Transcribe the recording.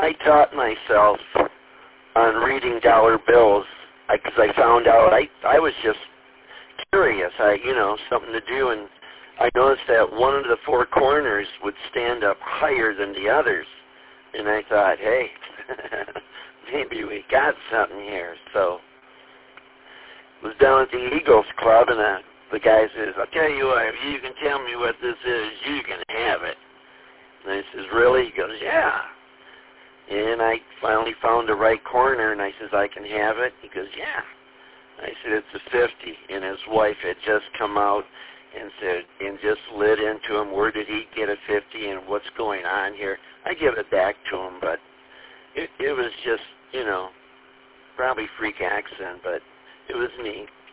I taught myself on reading dollar bills because I found out I was just curious. Something to do, and I noticed that one of the four corners would stand up higher than the others, and I thought, hey, maybe we got something here. So I was down at the Eagles Club, and the guy says, I'll tell you what, if you can tell me what this is, you can have it. And I says, really? He goes, yeah. And I finally found the right corner, and I says, I can have it? He goes, yeah. I said, it's a 50. And his wife had just come out and said, and just lit into him, where did he get a 50 and what's going on here? I give it back to him, but it was just, probably freak accident, but it was neat.